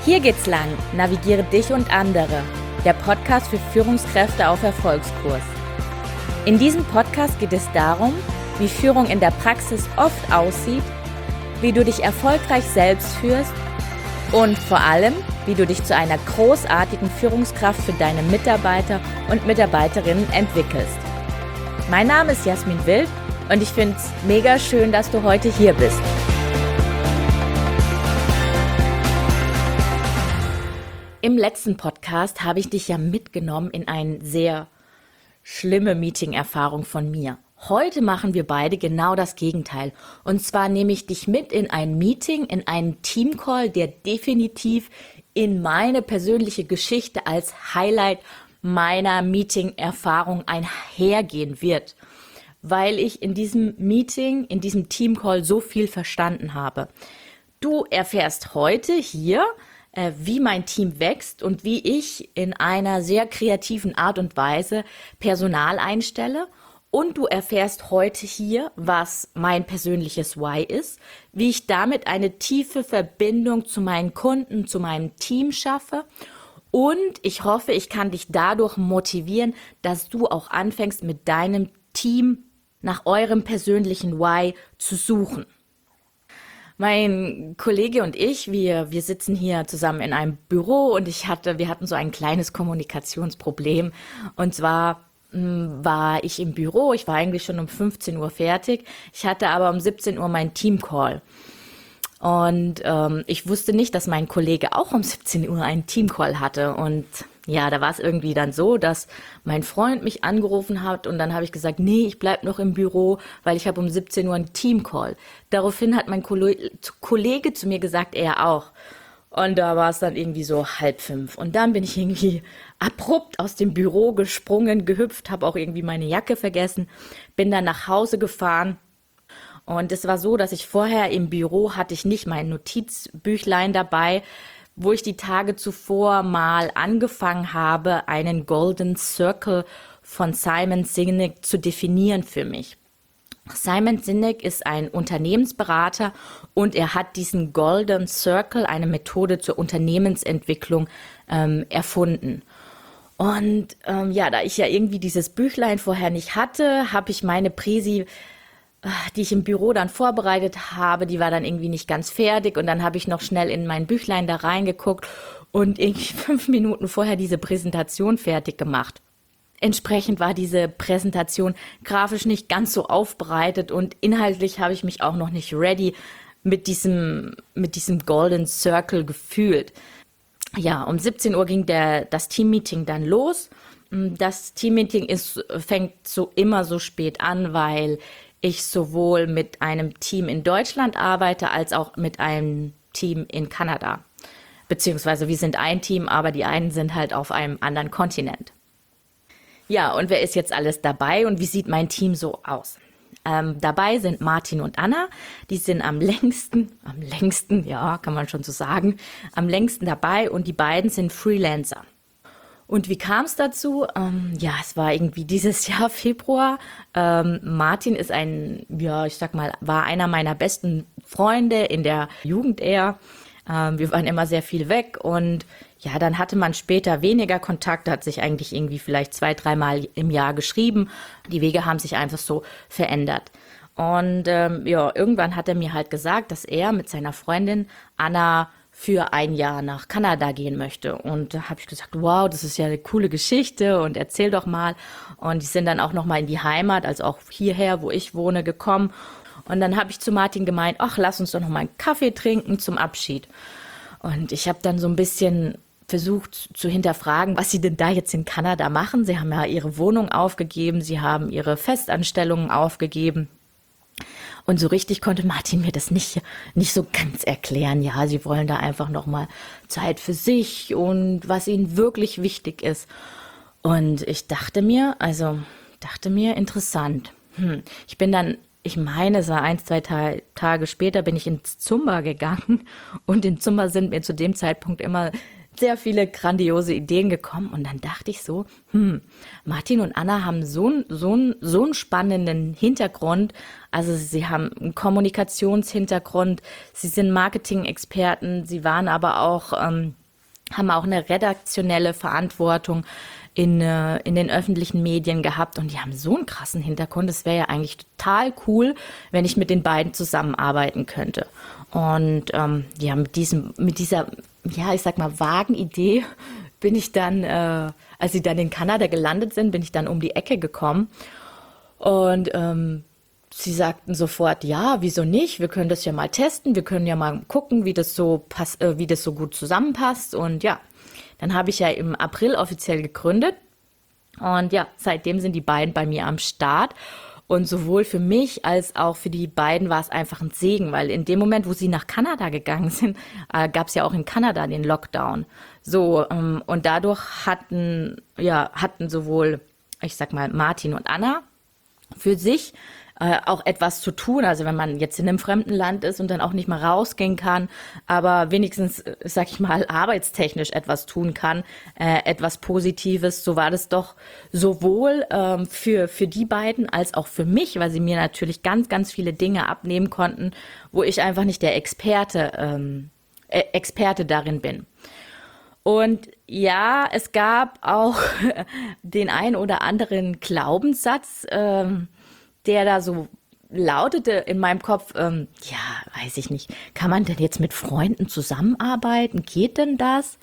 Hier geht's lang, navigiere dich und andere. Der Podcast für Führungskräfte auf Erfolgskurs. In diesem Podcast geht es darum, wie Führung in der Praxis oft aussieht, wie du dich erfolgreich selbst führst und vor allem, wie du dich zu einer großartigen Führungskraft für deine Mitarbeiter und Mitarbeiterinnen entwickelst. Mein Name ist Jasmin Wild und ich finde es mega schön, dass du heute hier bist. Im letzten Podcast habe ich dich ja mitgenommen in eine sehr schlimme Meeting-Erfahrung von mir. Heute machen wir beide genau das Gegenteil. Und zwar nehme ich dich mit in ein Meeting, in einen Teamcall, der definitiv in meine persönliche Geschichte als Highlight meiner Meeting-Erfahrung einhergehen wird. Weil ich in diesem Meeting, in diesem Teamcall so viel verstanden habe. Du erfährst heute hier, wie mein Team wächst und wie ich in einer sehr kreativen Art und Weise Personal einstelle. Und du erfährst heute hier, was mein persönliches Why ist, wie ich damit eine tiefe Verbindung zu meinen Kunden, zu meinem Team schaffe. Und ich hoffe, ich kann dich dadurch motivieren, dass du auch anfängst, mit deinem Team nach eurem persönlichen Why zu suchen. Mein Kollege und ich, wir sitzen hier zusammen in einem Büro und wir hatten so ein kleines Kommunikationsproblem. Und zwar war ich im Büro, ich war eigentlich schon um 15 Uhr fertig. Ich hatte aber um 17 Uhr meinen Teamcall. Und ich wusste nicht, dass mein Kollege auch um 17 Uhr einen Teamcall hatte. Und ja, da war es irgendwie dann so, dass mein Freund mich angerufen hat und dann habe ich gesagt, nee, ich bleib noch im Büro, weil ich habe um 17 Uhr einen Teamcall. Daraufhin hat mein Kollege zu mir gesagt, er auch. Und da war es dann irgendwie so 4:30. Und dann bin ich irgendwie abrupt aus dem Büro gesprungen, gehüpft, habe auch irgendwie meine Jacke vergessen, bin dann nach Hause gefahren. Und es war so, dass ich vorher im Büro hatte ich nicht mein Notizbüchlein dabei, wo ich die Tage zuvor mal angefangen habe, einen Golden Circle von Simon Sinek zu definieren für mich. Simon Sinek ist ein Unternehmensberater und er hat diesen Golden Circle, eine Methode zur Unternehmensentwicklung, erfunden. Und da ich ja irgendwie dieses Büchlein vorher nicht hatte, habe ich meine Präsi, die ich im Büro dann vorbereitet habe, die war dann irgendwie nicht ganz fertig und dann habe ich noch schnell in mein Büchlein da reingeguckt und irgendwie 5 Minuten vorher diese Präsentation fertig gemacht. Entsprechend war diese Präsentation grafisch nicht ganz so aufbereitet und inhaltlich habe ich mich auch noch nicht ready mit diesem Golden Circle gefühlt. Ja, um 17 Uhr ging das Teammeeting dann los. Das Teammeeting fängt immer so spät an, weil ich sowohl mit einem Team in Deutschland arbeite, als auch mit einem Team in Kanada. Beziehungsweise wir sind ein Team, aber die einen sind halt auf einem anderen Kontinent. Ja, und wer ist jetzt alles dabei und wie sieht mein Team so aus? Dabei sind Martin und Anna, die sind am längsten, ja, kann man schon so sagen, am längsten dabei und die beiden sind Freelancer. Und wie kam es dazu? Es war irgendwie dieses Jahr Februar. Martin ist war einer meiner besten Freunde in der Jugend eher. Wir waren immer sehr viel weg und ja, dann hatte man später weniger Kontakt, hat sich eigentlich irgendwie vielleicht 2-3 Mal im Jahr geschrieben. Die Wege haben sich einfach so verändert. Und irgendwann hat er mir halt gesagt, dass er mit seiner Freundin Anna für ein Jahr nach Kanada gehen möchte. Und da habe ich gesagt, wow, das ist ja eine coole Geschichte und erzähl doch mal. Und die sind dann auch nochmal in die Heimat, also auch hierher, wo ich wohne, gekommen. Und dann habe ich zu Martin gemeint, ach, lass uns doch noch mal einen Kaffee trinken zum Abschied. Und ich habe dann so ein bisschen versucht zu hinterfragen, was sie denn da jetzt in Kanada machen. Sie haben ja ihre Wohnung aufgegeben, sie haben ihre Festanstellungen aufgegeben. Und so richtig konnte Martin mir das nicht so ganz erklären. Ja, sie wollen da einfach nochmal Zeit für sich und was ihnen wirklich wichtig ist. Und ich dachte mir, interessant. Ich meine, es war 1-2 Tage später, bin ich ins Zumba gegangen. Und in Zumba sind mir zu dem Zeitpunkt immer sehr viele grandiose Ideen gekommen und dann dachte ich so, Martin und Anna haben so einen spannenden Hintergrund. Also sie haben einen Kommunikationshintergrund, sie sind Marketing-Experten, sie waren aber auch, haben auch eine redaktionelle Verantwortung in den öffentlichen Medien gehabt und die haben so einen krassen Hintergrund. Es wäre ja eigentlich total cool, wenn ich mit den beiden zusammenarbeiten könnte. Und ja, mit dieser, ja, ich sag mal, vagen Idee bin ich dann, als sie dann in Kanada gelandet sind, bin ich dann um die Ecke gekommen. Und sie sagten sofort, ja, wieso nicht? Wir können das ja mal testen, wir können ja mal gucken, wie das so gut zusammenpasst. Und ja, dann habe ich ja im April offiziell gegründet. Und ja, seitdem sind die beiden bei mir am Start. Und sowohl für mich als auch für die beiden war es einfach ein Segen, weil in dem Moment, wo sie nach Kanada gegangen sind, gab es ja auch in Kanada den Lockdown. So, und dadurch hatten sowohl, ich sag mal, Martin und Anna für sich auch etwas zu tun. Also wenn man jetzt in einem fremden Land ist und dann auch nicht mal rausgehen kann, aber wenigstens, sag ich mal, arbeitstechnisch etwas tun kann, etwas Positives, so war das doch sowohl für die beiden als auch für mich, weil sie mir natürlich ganz, ganz viele Dinge abnehmen konnten, wo ich einfach nicht der Experte darin bin. Und ja, es gab auch den ein oder anderen Glaubenssatz, der da so lautete in meinem Kopf, ja, weiß ich nicht, kann man denn jetzt mit Freunden zusammenarbeiten? Geht denn das?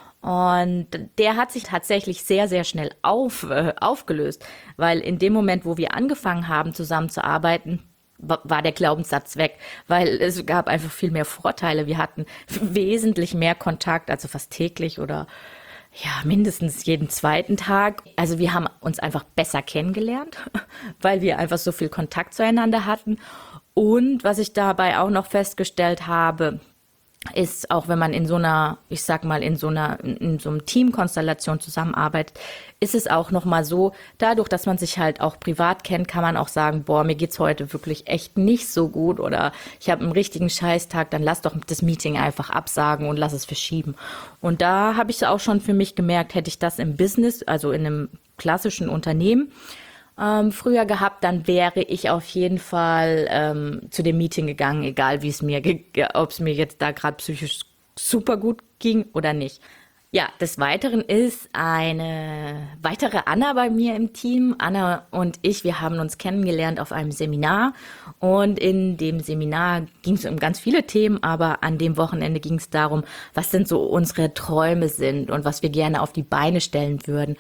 Und der hat sich tatsächlich sehr, sehr schnell aufgelöst, weil in dem Moment, wo wir angefangen haben zusammenzuarbeiten, war der Glaubenssatz weg, weil es gab einfach viel mehr Vorteile. Wir hatten wesentlich mehr Kontakt, also fast täglich oder ja, mindestens jeden zweiten Tag. Also wir haben uns einfach besser kennengelernt, weil wir einfach so viel Kontakt zueinander hatten. Und was ich dabei auch noch festgestellt habe, ist auch, wenn man in so einer, ich sag mal, in so einem Teamkonstellation zusammenarbeitet, ist es auch nochmal so, dadurch, dass man sich halt auch privat kennt, kann man auch sagen, boah, mir geht's heute wirklich echt nicht so gut oder ich habe einen richtigen Scheißtag, dann lass doch das Meeting einfach absagen und lass es verschieben. Und da habe ich auch schon für mich gemerkt, hätte ich das im Business, also in einem klassischen Unternehmen, früher gehabt, dann wäre ich auf jeden Fall zu dem Meeting gegangen, egal ob es mir jetzt da gerade psychisch super gut ging oder nicht. Ja, des Weiteren ist eine weitere Anna bei mir im Team. Anna und ich, wir haben uns kennengelernt auf einem Seminar und in dem Seminar ging es um ganz viele Themen, aber an dem Wochenende ging es darum, was denn so unsere Träume sind und was wir gerne auf die Beine stellen würden.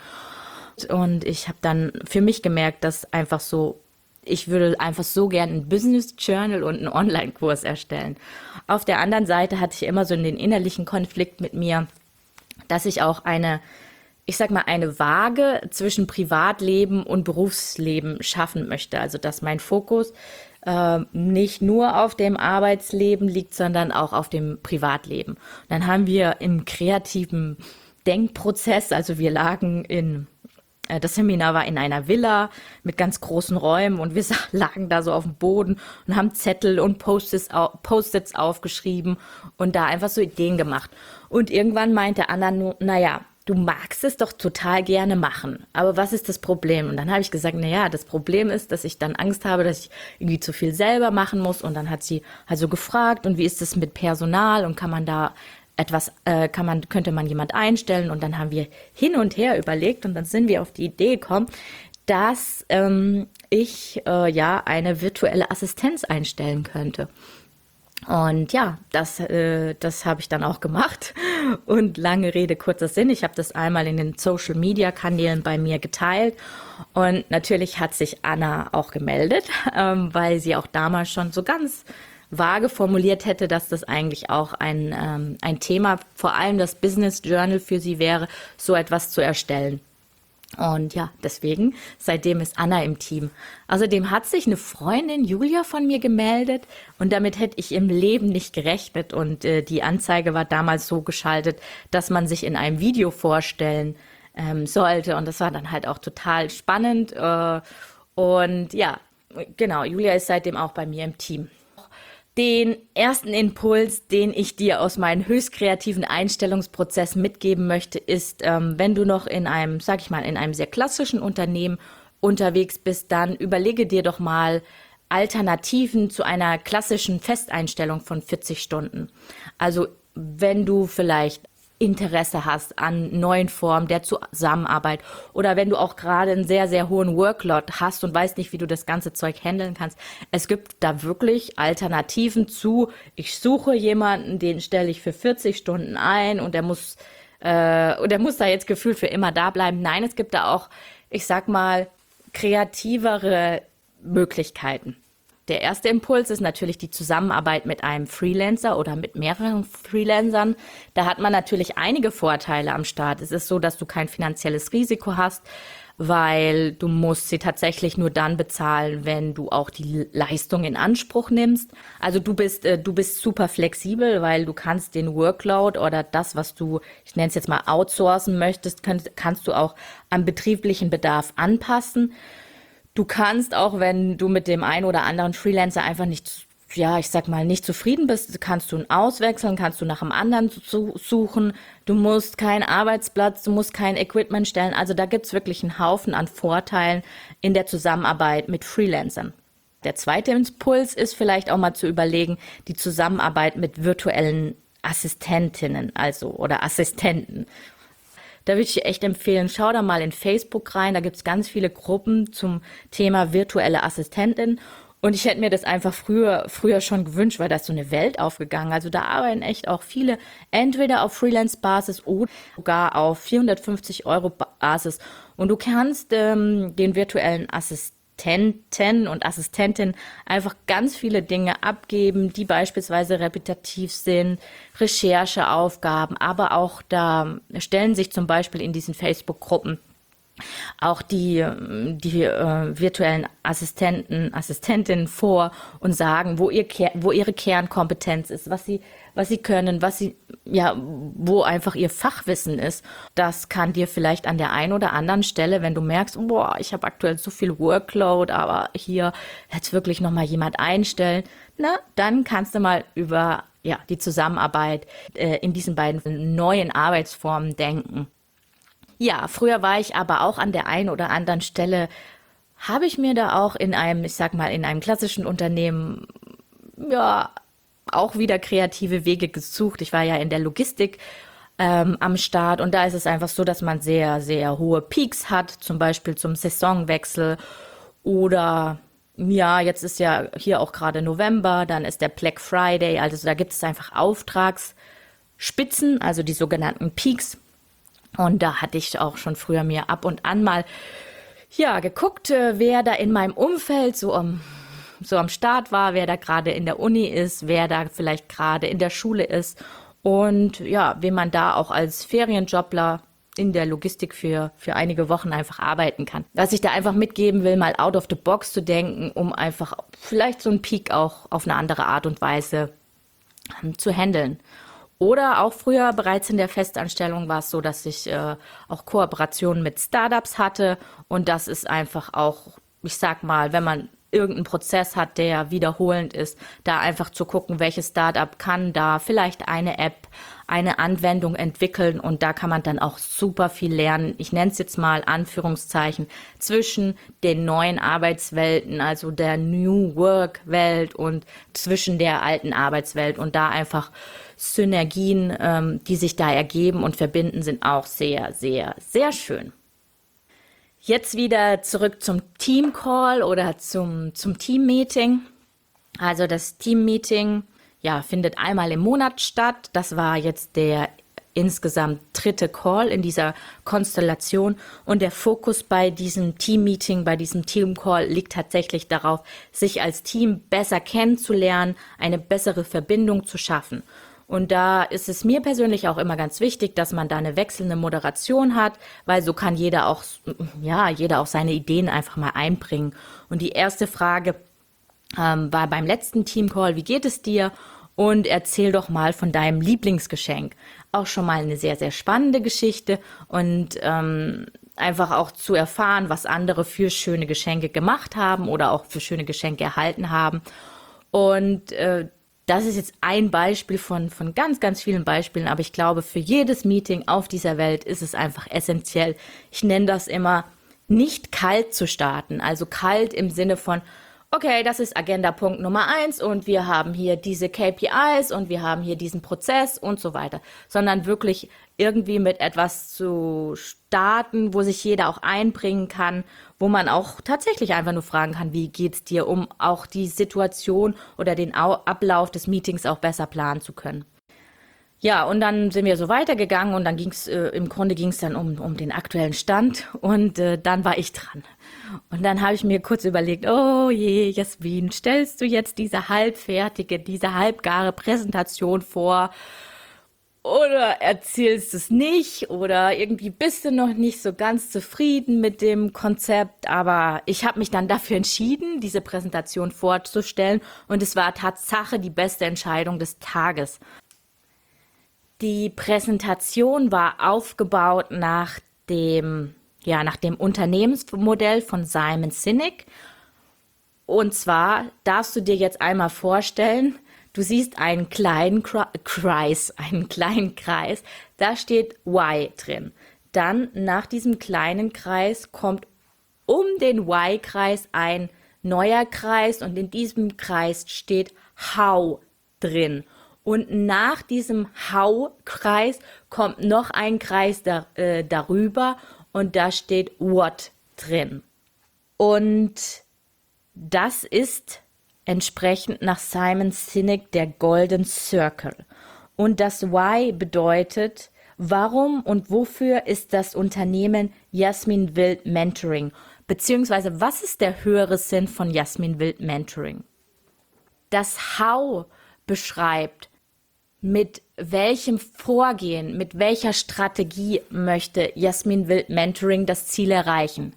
Und ich habe dann für mich gemerkt, dass einfach so, ich würde einfach so gerne ein Business Journal und einen Online-Kurs erstellen. Auf der anderen Seite hatte ich immer so den innerlichen Konflikt mit mir, dass ich auch ich sag mal, eine Waage zwischen Privatleben und Berufsleben schaffen möchte. Also, dass mein Fokus nicht nur auf dem Arbeitsleben liegt, sondern auch auf dem Privatleben. Und dann haben wir im kreativen Denkprozess, also wir lagen das Seminar war in einer Villa mit ganz großen Räumen und wir lagen da so auf dem Boden und haben Zettel und Post-its aufgeschrieben und da einfach so Ideen gemacht. Und irgendwann meinte Anna nur, naja, du magst es doch total gerne machen, aber was ist das Problem? Und dann habe ich gesagt, naja, das Problem ist, dass ich dann Angst habe, dass ich irgendwie zu viel selber machen muss. Und dann hat sie also gefragt, und wie ist es mit Personal und kann man da könnte man jemand einstellen, und dann haben wir hin und her überlegt und dann sind wir auf die Idee gekommen, dass ich ja eine virtuelle Assistenz einstellen könnte. Und ja, das habe ich dann auch gemacht. Und lange Rede, kurzer Sinn. Ich habe das einmal in den Social-Media-Kanälen bei mir geteilt. Und natürlich hat sich Anna auch gemeldet, weil sie auch damals schon so ganz vage formuliert hätte, dass das eigentlich auch ein Thema, vor allem das Business Journal für sie wäre, so etwas zu erstellen. Und ja, deswegen, seitdem ist Anna im Team. Außerdem hat sich eine Freundin, Julia, von mir gemeldet und damit hätte ich im Leben nicht gerechnet. Und die Anzeige war damals so geschaltet, dass man sich in einem Video vorstellen sollte. Und das war dann halt auch total spannend. Und ja, genau, Julia ist seitdem auch bei mir im Team. Den ersten Impuls, den ich dir aus meinem höchst kreativen Einstellungsprozess mitgeben möchte, ist, wenn du noch in einem, sag ich mal, in einem sehr klassischen Unternehmen unterwegs bist, dann überlege dir doch mal Alternativen zu einer klassischen Festeinstellung von 40 Stunden. Also wenn du vielleicht Interesse hast an neuen Formen der Zusammenarbeit oder wenn du auch gerade einen sehr, sehr hohen Workload hast und weißt nicht, wie du das ganze Zeug handeln kannst. Es gibt da wirklich Alternativen zu, ich suche jemanden, den stelle ich für 40 Stunden ein und der muss da jetzt gefühlt für immer da bleiben. Nein, es gibt da auch, ich sag mal, kreativere Möglichkeiten. Der erste Impuls ist natürlich die Zusammenarbeit mit einem Freelancer oder mit mehreren Freelancern. Da hat man natürlich einige Vorteile am Start. Es ist so, dass du kein finanzielles Risiko hast, weil du musst sie tatsächlich nur dann bezahlen, wenn du auch die Leistung in Anspruch nimmst. Also du bist super flexibel, weil du kannst den Workload oder das, was du, ich nenne es jetzt mal outsourcen möchtest, kannst du auch am betrieblichen Bedarf anpassen. Du kannst auch, wenn du mit dem einen oder anderen Freelancer einfach nicht, ja, ich sag mal, nicht zufrieden bist, kannst du ihn auswechseln, kannst du nach einem anderen suchen. Du musst keinen Arbeitsplatz, du musst kein Equipment stellen. Also da gibt's wirklich einen Haufen an Vorteilen in der Zusammenarbeit mit Freelancern. Der zweite Impuls ist vielleicht auch mal zu überlegen, die Zusammenarbeit mit virtuellen Assistentinnen, also oder Assistenten. Da würde ich dir echt empfehlen, schau da mal in Facebook rein, da gibt's ganz viele Gruppen zum Thema virtuelle Assistentin und ich hätte mir das einfach früher schon gewünscht, weil da ist so eine Welt aufgegangen. Also da arbeiten echt auch viele, entweder auf Freelance-Basis oder sogar auf 450 € Basis und du kannst den virtuellen Assistenten und Assistentin einfach ganz viele Dinge abgeben, die beispielsweise repetitiv sind, Rechercheaufgaben, aber auch da stellen sich zum Beispiel in diesen Facebook-Gruppen auch die virtuellen Assistentinnen vor und sagen, wo ihre Kernkompetenz ist, was sie können, ja, wo einfach ihr Fachwissen ist. Das kann dir vielleicht an der einen oder anderen Stelle, wenn du merkst, boah, ich habe aktuell so viel Workload, aber hier jetzt wirklich noch mal jemand einstellen, na, dann kannst du mal über ja, die Zusammenarbeit in diesen beiden neuen Arbeitsformen denken. Ja, früher war ich aber auch an der einen oder anderen Stelle, habe ich mir da auch in einem, ich sag mal, in einem klassischen Unternehmen, ja, auch wieder kreative Wege gesucht. Ich war ja in der Logistik am Start und da ist es einfach so, dass man sehr, sehr hohe Peaks hat, zum Beispiel zum Saisonwechsel oder ja, jetzt ist ja hier auch gerade November, dann ist der Black Friday, also da gibt es einfach Auftragsspitzen, also die sogenannten Peaks. Und da hatte ich auch schon früher mir ab und an mal ja geguckt, wer da in meinem Umfeld so am Start war, wer da gerade in der Uni ist, wer da vielleicht gerade in der Schule ist und ja, wen man da auch als Ferienjobler in der Logistik für einige Wochen einfach arbeiten kann. Was ich da einfach mitgeben will, mal out of the box zu denken, um einfach vielleicht so einen Peak auch auf eine andere Art und Weise zu handeln. Oder auch früher, bereits in der Festanstellung, war es so, dass ich auch Kooperationen mit Startups hatte. Und das ist einfach auch, ich sag mal, wenn man irgendeinen Prozess hat, der wiederholend ist, da einfach zu gucken, welches Startup kann da vielleicht eine App, eine Anwendung entwickeln und da kann man dann auch super viel lernen. Ich nenne es jetzt mal Anführungszeichen zwischen den neuen Arbeitswelten, also der New Work Welt und zwischen der alten Arbeitswelt und da einfach Synergien, die sich da ergeben und verbinden, sind auch sehr, sehr, sehr schön. Jetzt wieder zurück zum Team-Call oder zum Team-Meeting. Also das Team-Meeting, ja, findet einmal im Monat statt. Das war jetzt der insgesamt dritte Call in dieser Konstellation. Und der Fokus bei diesem Team-Meeting, bei diesem Team-Call liegt tatsächlich darauf, sich als Team besser kennenzulernen, eine bessere Verbindung zu schaffen. Und da ist es mir persönlich auch immer ganz wichtig, dass man da eine wechselnde Moderation hat, weil so kann jeder auch seine Ideen einfach mal einbringen. Und die erste Frage war beim letzten Teamcall, wie geht es dir? Und erzähl doch mal von deinem Lieblingsgeschenk. Auch schon mal eine sehr, sehr spannende Geschichte und einfach auch zu erfahren, was andere für schöne Geschenke gemacht haben oder auch für schöne Geschenke erhalten haben. Und Das ist jetzt ein Beispiel von ganz, ganz vielen Beispielen, aber ich glaube, für jedes Meeting auf dieser Welt ist es einfach essentiell. Ich nenne das immer, nicht kalt zu starten. Also kalt im Sinne von, okay, das ist Agenda-Punkt Nummer 1 und wir haben hier diese KPIs und wir haben hier diesen Prozess und so weiter. Sondern wirklich irgendwie mit etwas zu starten, wo sich jeder auch einbringen kann, wo man auch tatsächlich einfach nur fragen kann, wie geht's dir, um auch die Situation oder den Ablauf des Meetings auch besser planen zu können. Ja, und dann sind wir so weitergegangen und dann im Grunde ging's dann um den aktuellen Stand und dann war ich dran. Und dann habe ich mir kurz überlegt, oh je, Jasmin, stellst du jetzt diese halbgare Präsentation vor oder erzählst es nicht oder irgendwie bist du noch nicht so ganz zufrieden mit dem Konzept, aber ich habe mich dann dafür entschieden, diese Präsentation vorzustellen und es war Tatsache die beste Entscheidung des Tages. Die Präsentation war aufgebaut nach dem Unternehmensmodell von Simon Sinek. Und zwar darfst du dir jetzt einmal vorstellen, du siehst einen kleinen Kreis, da steht Y drin. Dann nach diesem kleinen Kreis kommt um den Y-Kreis ein neuer Kreis und in diesem Kreis steht How drin. Und nach diesem How-Kreis kommt noch ein Kreis darüber und da steht What drin. Und das ist entsprechend nach Simon Sinek der Golden Circle. Und das Why bedeutet, warum und wofür ist das Unternehmen Jasmin Wild Mentoring? Beziehungsweise was ist der höhere Sinn von Jasmin Wild Mentoring? Das How beschreibt, mit welchem Vorgehen, mit welcher Strategie möchte Jasmin Wild Mentoring das Ziel erreichen.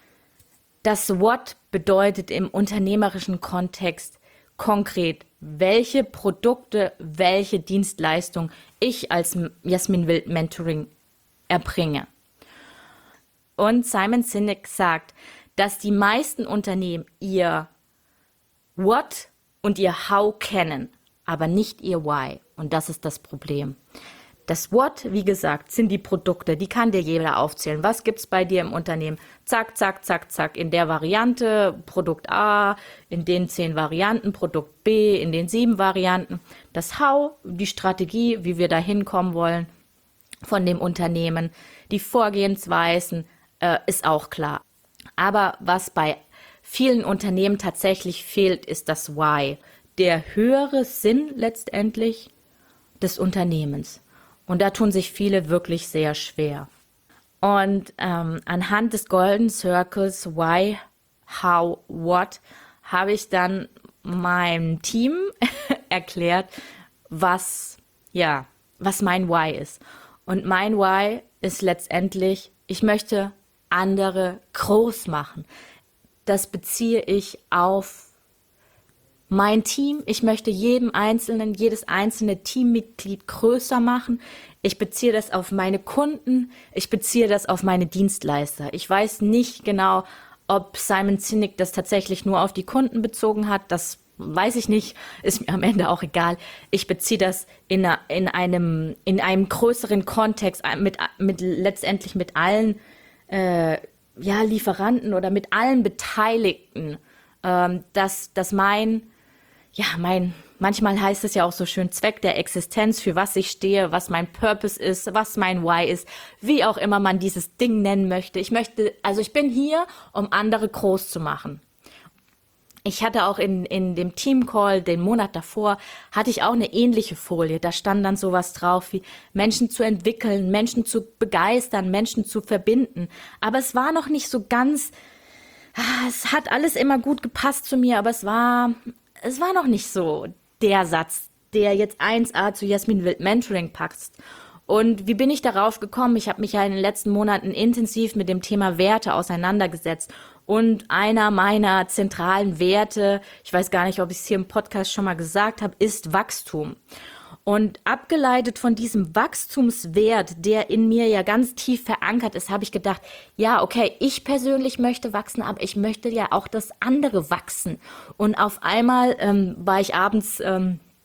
Das What bedeutet im unternehmerischen Kontext konkret, welche Produkte, welche Dienstleistung ich als Jasmin Wild Mentoring erbringe. Und Simon Sinek sagt, dass die meisten Unternehmen ihr What und ihr How kennen, aber nicht ihr Why. Und das ist das Problem. Das What, wie gesagt, sind die Produkte, die kann dir jeder aufzählen. Was gibt's bei dir im Unternehmen? Zack, zack, zack, zack. In der Variante Produkt A, in den 10 Varianten, Produkt B, in den 7 Varianten. Das How, die Strategie, wie wir da hinkommen wollen von dem Unternehmen. Die Vorgehensweisen ist auch klar. Aber was bei vielen Unternehmen tatsächlich fehlt, ist das Why. Der höhere Sinn letztendlich des Unternehmens. Und da tun sich viele wirklich sehr schwer. Und anhand des Golden Circles Why, How, What habe ich dann meinem Team erklärt, was mein Why ist. Und mein Why ist letztendlich, ich möchte andere groß machen. Das beziehe ich auf mein Team. Ich möchte jedes einzelne Teammitglied größer machen. Ich beziehe das auf meine Kunden. Ich beziehe das auf meine Dienstleister. Ich weiß nicht genau, ob Simon Sinek das tatsächlich nur auf die Kunden bezogen hat. Das weiß ich nicht. Ist mir am Ende auch egal. Ich beziehe das in einem größeren Kontext letztendlich mit allen Lieferanten oder mit allen Beteiligten, dass manchmal heißt es ja auch so schön, Zweck der Existenz, für was ich stehe, was mein Purpose ist, was mein Why ist, wie auch immer man dieses Ding nennen möchte. Ich bin hier, um andere groß zu machen. Ich hatte auch in dem Teamcall, den Monat davor, hatte ich auch eine ähnliche Folie. Da stand dann sowas drauf wie Menschen zu entwickeln, Menschen zu begeistern, Menschen zu verbinden. Aber es war noch nicht so ganz, es hat alles immer gut gepasst zu mir, aber es war noch nicht so der Satz, der jetzt 1A zu Jasmin Wild Mentoring passt. Und wie bin ich darauf gekommen? Ich habe mich ja in den letzten Monaten intensiv mit dem Thema Werte auseinandergesetzt. Und einer meiner zentralen Werte, ich weiß gar nicht, ob ich es hier im Podcast schon mal gesagt habe, ist Wachstum. Und abgeleitet von diesem Wachstumswert, der in mir ja ganz tief verankert ist, habe ich gedacht, ja, okay, ich persönlich möchte wachsen, aber ich möchte ja auch, dass andere wachsen. Und auf einmal war ich abends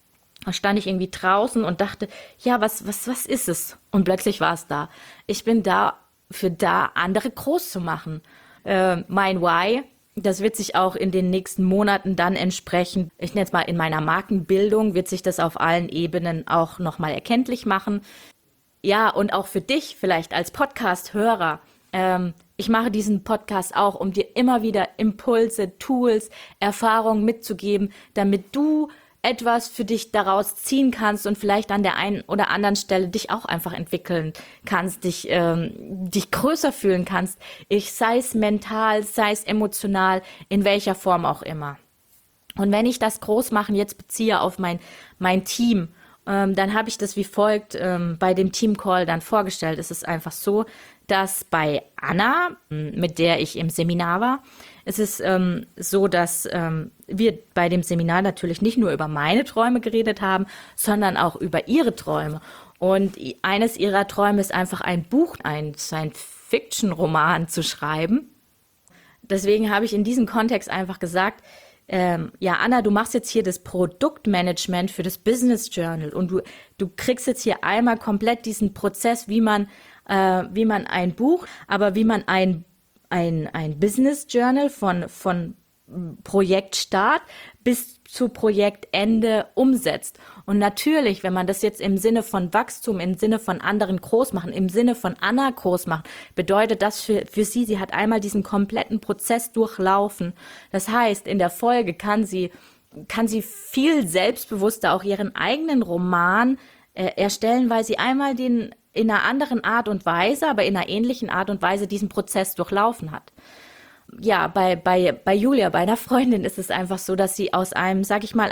Da stand ich irgendwie draußen und dachte, ja, was ist es? Und plötzlich war es da. Ich bin da, andere groß zu machen. Mein Why, das wird sich auch in den nächsten Monaten dann entsprechend, ich nenne es mal in meiner Markenbildung, wird sich das auf allen Ebenen auch nochmal erkenntlich machen. Ja, und auch für dich vielleicht als Podcast-Hörer. Ich mache diesen Podcast auch, um dir immer wieder Impulse, Tools, Erfahrungen mitzugeben, damit du etwas für dich daraus ziehen kannst und vielleicht an der einen oder anderen Stelle dich auch einfach entwickeln kannst, dich größer fühlen kannst, sei es mental, sei es emotional, in welcher Form auch immer. Und wenn ich das Großmachen jetzt beziehe auf mein Team, dann habe ich das wie folgt bei dem Teamcall dann vorgestellt. Es ist einfach so, dass bei Anna, mit der ich im Seminar war, es ist so, dass wir bei dem Seminar natürlich nicht nur über meine Träume geredet haben, sondern auch über ihre Träume. Und eines ihrer Träume ist einfach ein Buch, ein Science-Fiction-Roman zu schreiben. Deswegen habe ich in diesem Kontext einfach gesagt, ja, Anna, du machst jetzt hier das Produktmanagement für das Business Journal und du kriegst jetzt hier einmal komplett diesen Prozess, wie man ein Buch, aber wie man ein Business Journal von Projektstart bis zu Projektende umsetzt. Und natürlich, wenn man das jetzt im Sinne von Wachstum, im Sinne von anderen groß machen, im Sinne von Anna groß machen, bedeutet das für sie hat einmal diesen kompletten Prozess durchlaufen. Das heißt, in der Folge kann sie viel selbstbewusster auch ihren eigenen Roman erstellen, weil sie einmal in einer anderen Art und Weise, aber in einer ähnlichen Art und Weise diesen Prozess durchlaufen hat. Ja, bei Julia, bei einer Freundin ist es einfach so, dass sie aus einem, sag ich mal,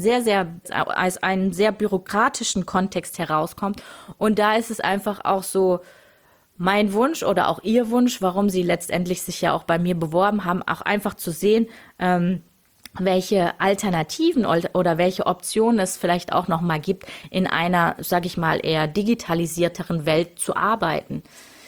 aus einem sehr bürokratischen Kontext herauskommt. Und da ist es einfach auch so mein Wunsch oder auch ihr Wunsch, warum sie letztendlich sich ja auch bei mir beworben haben, auch einfach zu sehen, welche Alternativen oder welche Optionen es vielleicht auch noch mal gibt, in einer, sag ich mal, eher digitalisierteren Welt zu arbeiten.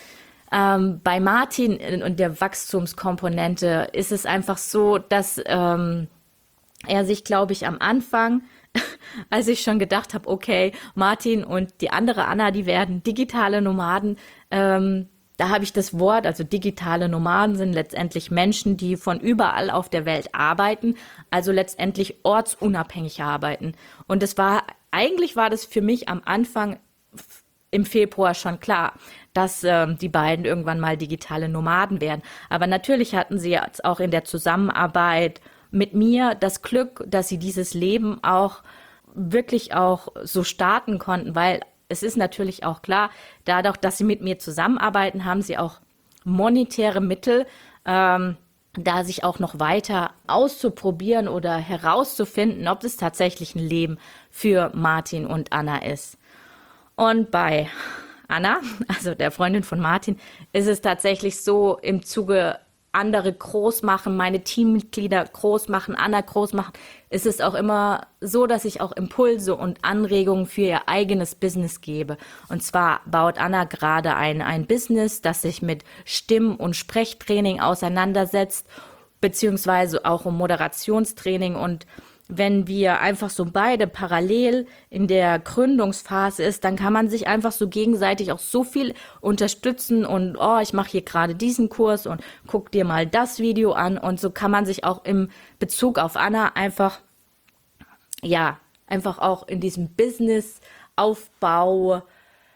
Bei Martin und der Wachstumskomponente ist es einfach so, dass er sich, glaube ich, am Anfang, als ich schon gedacht habe, okay, Martin und die andere Anna, die werden digitale Nomaden, da habe ich das Wort, also digitale Nomaden sind letztendlich Menschen, die von überall auf der Welt arbeiten, also letztendlich ortsunabhängig arbeiten. Und eigentlich war das für mich am Anfang im Februar schon klar, dass die beiden irgendwann mal digitale Nomaden werden. Aber natürlich hatten sie jetzt auch in der Zusammenarbeit mit mir das Glück, dass sie dieses Leben auch wirklich auch so starten konnten, weil es ist natürlich auch klar, dadurch, dass sie mit mir zusammenarbeiten, haben sie auch monetäre Mittel, da sich auch noch weiter auszuprobieren oder herauszufinden, ob es tatsächlich ein Leben für Martin und Anna ist. Und bei Anna, also der Freundin von Martin, ist es tatsächlich so im Zuge andere groß machen, meine Teammitglieder groß machen, Anna groß machen, ist es auch immer so, dass ich auch Impulse und Anregungen für ihr eigenes Business gebe. Und zwar baut Anna gerade ein Business, das sich mit Stimm- und Sprechtraining auseinandersetzt, beziehungsweise auch um Moderationstraining. Und wenn wir einfach so beide parallel in der Gründungsphase ist, dann kann man sich einfach so gegenseitig auch so viel unterstützen und ich mache hier gerade diesen Kurs und guck dir mal das Video an und so kann man sich auch im Bezug auf Anna einfach auch in diesem Business-Aufbau,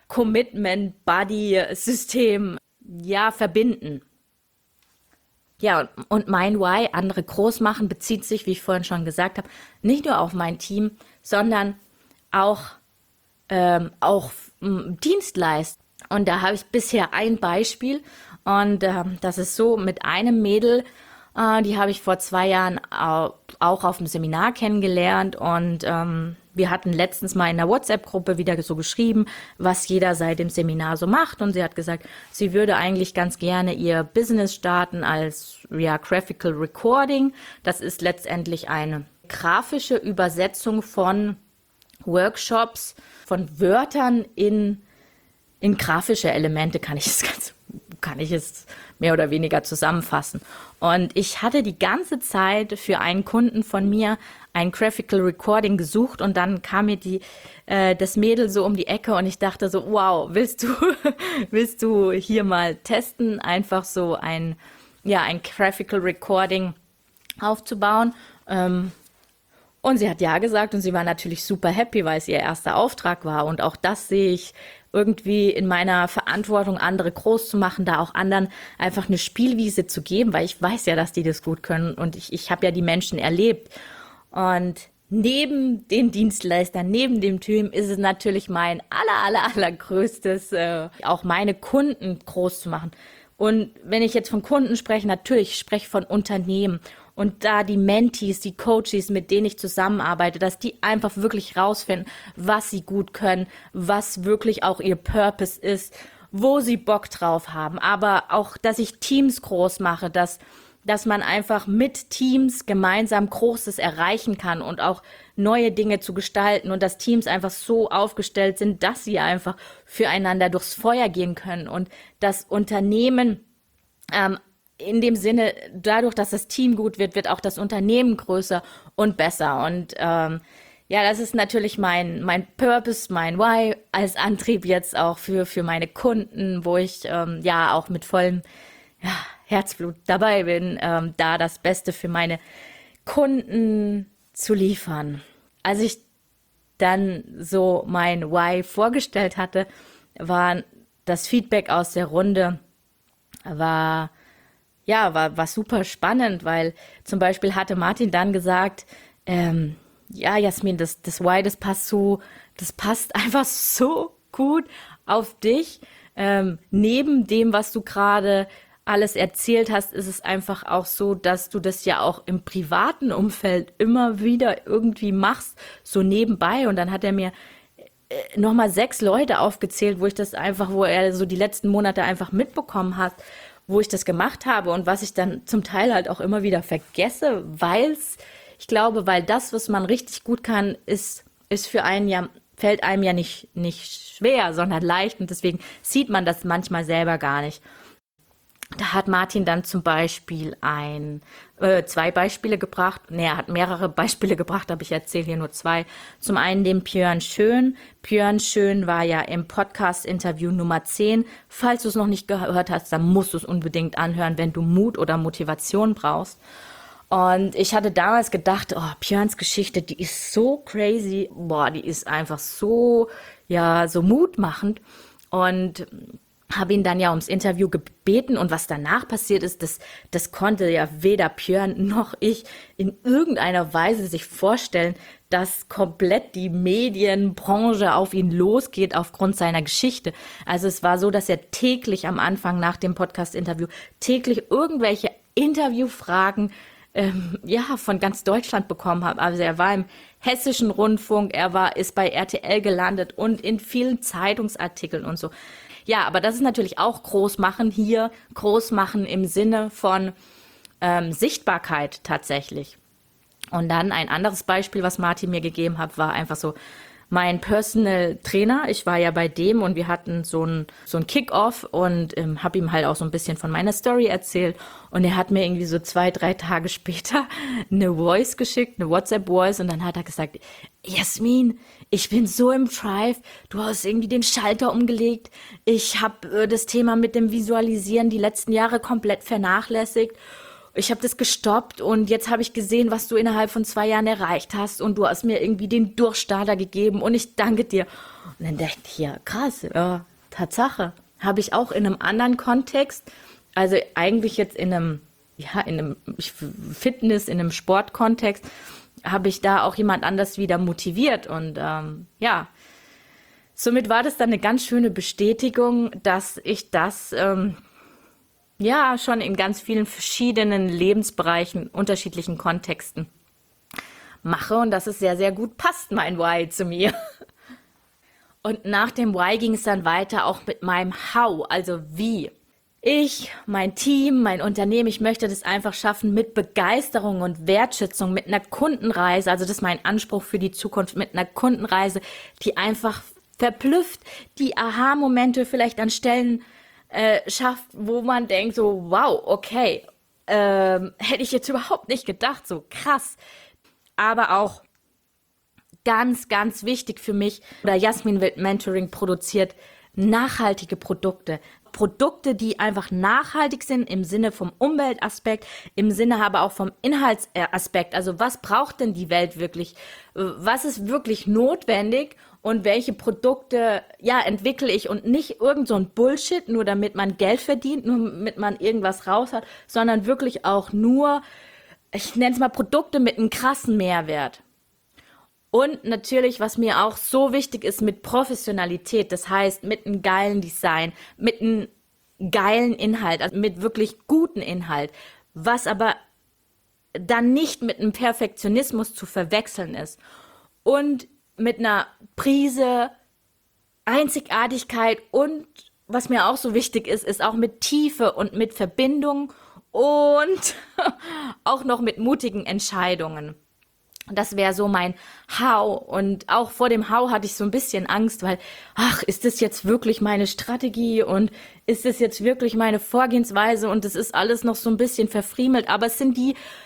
Commitment-Buddy-System verbinden. Ja, und mein Why, andere groß machen, bezieht sich, wie ich vorhin schon gesagt habe, nicht nur auf mein Team, sondern auch Dienstleistung. Und da habe ich bisher ein Beispiel und das ist so mit einem Mädel, die habe ich vor 2 Jahren auch auf dem Seminar kennengelernt und wir hatten letztens mal in der WhatsApp-Gruppe wieder so geschrieben, was jeder seit dem Seminar so macht und sie hat gesagt, sie würde eigentlich ganz gerne ihr Business starten als Graphical Recording. Das ist letztendlich eine grafische Übersetzung von Workshops, von Wörtern in grafische Elemente, kann ich es mehr oder weniger zusammenfassen. Und ich hatte die ganze Zeit für einen Kunden von mir ein Graphical Recording gesucht und dann kam mir das Mädel so um die Ecke und ich dachte so, wow, willst du hier mal testen, einfach so ein Graphical Recording aufzubauen? Und sie hat ja gesagt und sie war natürlich super happy, weil es ihr erster Auftrag war. Und auch das sehe ich irgendwie in meiner Verantwortung, andere groß zu machen, da auch anderen einfach eine Spielwiese zu geben, weil ich weiß ja, dass die das gut können und ich habe ja die Menschen erlebt. Und neben den Dienstleistern, neben dem Team ist es natürlich mein allergrößtes, auch meine Kunden groß zu machen. Und wenn ich jetzt von Kunden spreche, natürlich spreche ich von Unternehmen. Und da die Mentees, die Coaches, mit denen ich zusammenarbeite, dass die einfach wirklich rausfinden, was sie gut können, was wirklich auch ihr Purpose ist, wo sie Bock drauf haben. Aber auch, dass ich Teams groß mache, dass man einfach mit Teams gemeinsam Großes erreichen kann und auch neue Dinge zu gestalten und dass Teams einfach so aufgestellt sind, dass sie einfach füreinander durchs Feuer gehen können und das Unternehmen in dem Sinne, dadurch, dass das Team gut wird, wird auch das Unternehmen größer und besser. Und ja, das ist natürlich mein Purpose, mein Why als Antrieb jetzt auch für meine Kunden, wo ich ja auch mit vollem Herzblut dabei bin, da das Beste für meine Kunden zu liefern. Als ich dann so mein Why vorgestellt hatte, war das Feedback aus der Runde, war super spannend, weil zum Beispiel hatte Martin dann gesagt, ja, Jasmin, das Why, das passt einfach so gut auf dich. Neben dem, was du gerade alles erzählt hast, ist es einfach auch so, dass du das ja auch im privaten Umfeld immer wieder irgendwie machst, so nebenbei. Und dann hat er mir nochmal 6 Leute aufgezählt, wo er so die letzten Monate einfach mitbekommen hat, wo ich das gemacht habe und was ich dann zum Teil halt auch immer wieder vergesse, weil das, was man richtig gut kann, ist für einen ja, fällt einem ja nicht schwer, sondern leicht und deswegen sieht man das manchmal selber gar nicht. Da hat Martin dann zum Beispiel 2 Beispiele gebracht. Er hat mehrere Beispiele gebracht, aber ich erzähle hier nur 2. Zum einen den Björn Schön. Björn Schön war ja im Podcast-Interview Nummer 10. Falls du es noch nicht gehört hast, dann musst du es unbedingt anhören, wenn du Mut oder Motivation brauchst. Und ich hatte damals gedacht, oh, Björns Geschichte, die ist so crazy. Boah, die ist einfach so mutmachend. Und habe ihn dann ja ums Interview gebeten und was danach passiert ist, das konnte ja weder Björn noch ich in irgendeiner Weise sich vorstellen, dass komplett die Medienbranche auf ihn losgeht aufgrund seiner Geschichte. Also es war so, dass er täglich am Anfang nach dem Podcast-Interview täglich irgendwelche Interviewfragen von ganz Deutschland bekommen hat. Also er war im Hessischen Rundfunk, ist bei RTL gelandet und in vielen Zeitungsartikeln und so. Ja, aber das ist natürlich auch Großmachen im Sinne von Sichtbarkeit tatsächlich. Und dann ein anderes Beispiel, was Martin mir gegeben hat, war einfach so mein Personal Trainer. Ich war ja bei dem und wir hatten so ein Kick-Off und habe ihm halt auch so ein bisschen von meiner Story erzählt. Und er hat mir irgendwie so 2-3 Tage später eine Voice geschickt, eine WhatsApp-Voice. Und dann hat er gesagt, Jasmin, ich bin so im Drive, du hast irgendwie den Schalter umgelegt. Ich habe das Thema mit dem Visualisieren die letzten Jahre komplett vernachlässigt. Ich habe das gestoppt und jetzt habe ich gesehen, was du innerhalb von 2 Jahren erreicht hast und du hast mir irgendwie den Durchstarter gegeben und ich danke dir. Und dann dachte ich, ja krass, ja, Tatsache. Habe ich auch in einem anderen Kontext, also eigentlich jetzt in einem Fitness, in einem Sportkontext, habe ich da auch jemand anders wieder motiviert und somit war das dann eine ganz schöne Bestätigung, dass ich das schon in ganz vielen verschiedenen Lebensbereichen, unterschiedlichen Kontexten mache und dass es sehr, sehr gut passt, mein Why zu mir. Und nach dem Why ging es dann weiter auch mit meinem How, also wie. Ich, mein Team, mein Unternehmen, ich möchte das einfach schaffen mit Begeisterung und Wertschätzung, mit einer Kundenreise, also das ist mein Anspruch für die Zukunft, mit einer Kundenreise, die einfach verblüfft, die Aha-Momente vielleicht an Stellen schafft, wo man denkt so, wow, okay, hätte ich jetzt überhaupt nicht gedacht, so krass. aber auch ganz, ganz wichtig für mich, oder Jasmin Wild Mentoring produziert nachhaltige Produkte. Produkte, die einfach nachhaltig sind im Sinne vom Umweltaspekt, im Sinne aber auch vom Inhaltsaspekt. Also was braucht denn die Welt wirklich? Was ist wirklich notwendig? Und welche Produkte, entwickle ich und nicht irgend so ein Bullshit, nur damit man Geld verdient, nur damit man irgendwas raus hat, sondern wirklich auch nur, ich nenne es mal Produkte mit einem krassen Mehrwert. Und natürlich, was mir auch so wichtig ist, mit Professionalität, das heißt mit einem geilen Design, mit einem geilen Inhalt, also mit wirklich guten Inhalt, was aber dann nicht mit einem Perfektionismus zu verwechseln ist. Und mit einer Prise Einzigartigkeit und was mir auch so wichtig ist, ist auch mit Tiefe und mit Verbindung und auch noch mit mutigen Entscheidungen. Das wäre so mein How. Und auch vor dem How hatte ich so ein bisschen Angst, weil, ist das jetzt wirklich meine Strategie und ist das jetzt wirklich meine Vorgehensweise und es ist alles noch so ein bisschen verfriemelt. Aber es sind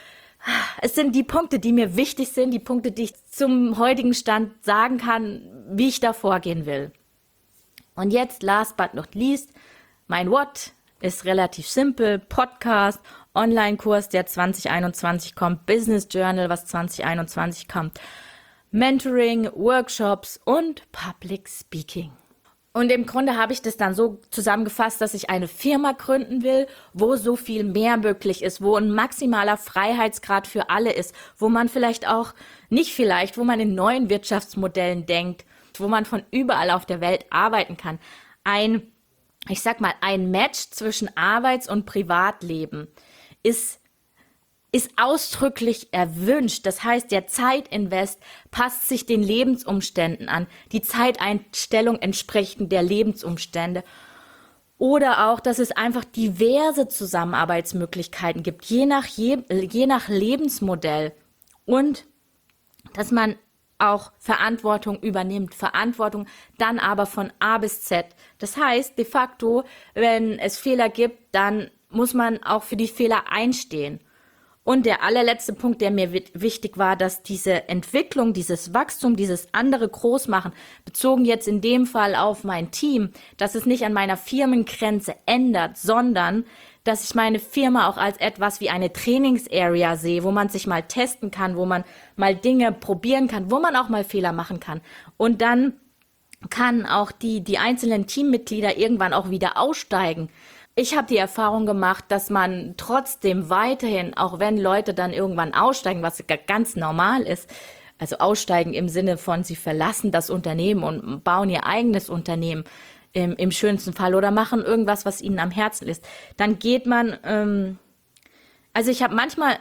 die Punkte, die mir wichtig sind, die Punkte, die ich zum heutigen Stand sagen kann, wie ich da vorgehen will. Und jetzt, last but not least, mein What ist relativ simpel. Podcast, Online-Kurs, der 2021 kommt, Business Journal, was 2021 kommt, Mentoring, Workshops und Public Speaking. Und im Grunde habe ich das dann so zusammengefasst, dass ich eine Firma gründen will, wo so viel mehr möglich ist, wo ein maximaler Freiheitsgrad für alle ist, wo man wo man in neuen Wirtschaftsmodellen denkt, wo man von überall auf der Welt arbeiten kann. Ein Match zwischen Arbeits- und Privatleben ist ausdrücklich erwünscht. Das heißt, der Zeitinvest passt sich den Lebensumständen an, die Zeiteinstellung entsprechend der Lebensumstände. Oder auch, dass es einfach diverse Zusammenarbeitsmöglichkeiten gibt, je nach Lebensmodell. Und dass man auch Verantwortung übernimmt. Verantwortung dann aber von A bis Z. Das heißt, de facto, wenn es Fehler gibt, dann muss man auch für die Fehler einstehen. Und der allerletzte Punkt, der mir wichtig war, dass diese Entwicklung, dieses Wachstum, dieses andere Großmachen, bezogen jetzt in dem Fall auf mein Team, dass es nicht an meiner Firmengrenze ändert, sondern dass ich meine Firma auch als etwas wie eine Trainingsarea sehe, wo man sich mal testen kann, wo man mal Dinge probieren kann, wo man auch mal Fehler machen kann. Und dann kann auch die einzelnen Teammitglieder irgendwann auch wieder aussteigen. Ich habe die Erfahrung gemacht, dass man trotzdem weiterhin, auch wenn Leute dann irgendwann aussteigen, was ganz normal ist, also aussteigen im Sinne von, sie verlassen das Unternehmen und bauen ihr eigenes Unternehmen im schönsten Fall oder machen irgendwas, was ihnen am Herzen ist, dann geht man, also ich habe manchmal,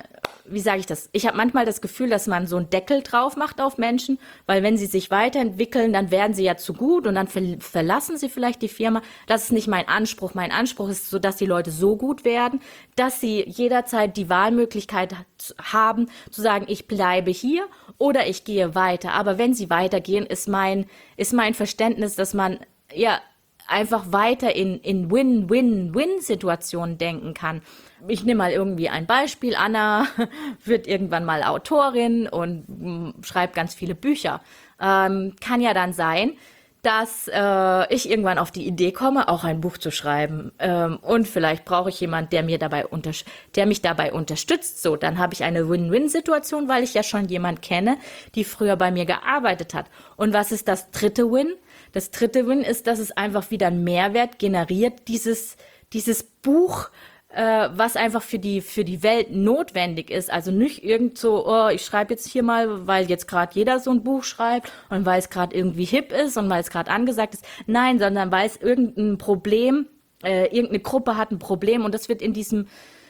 ich habe manchmal das Gefühl, dass man so einen Deckel drauf macht auf Menschen, weil wenn sie sich weiterentwickeln, dann werden sie ja zu gut und dann verlassen sie vielleicht die Firma. Das ist nicht mein Anspruch. Mein Anspruch ist so, dass die Leute so gut werden, dass sie jederzeit die Wahlmöglichkeit haben, zu sagen, ich bleibe hier oder ich gehe weiter. Aber wenn sie weitergehen, ist mein Verständnis, dass man einfach weiter in Win-Win-Win-Situationen denken kann. Ich nehme mal irgendwie ein Beispiel. Anna wird irgendwann mal Autorin und schreibt ganz viele Bücher. Kann ja dann sein, dass ich irgendwann auf die Idee komme, auch ein Buch zu schreiben. Und vielleicht brauche ich jemanden, der mich dabei unterstützt. So, dann habe ich eine Win-Win-Situation, weil ich ja schon jemanden kenne, die früher bei mir gearbeitet hat. Und was ist das dritte Win? Das dritte Win ist, dass es einfach wieder einen Mehrwert generiert, dieses Buch, was einfach für die Welt notwendig ist. Also nicht irgend so, ich schreibe jetzt hier mal, weil jetzt gerade jeder so ein Buch schreibt und weil es gerade irgendwie hip ist und weil es gerade angesagt ist. Nein, sondern weil es irgendein Problem, irgendeine Gruppe hat ein Problem und das wird in diesem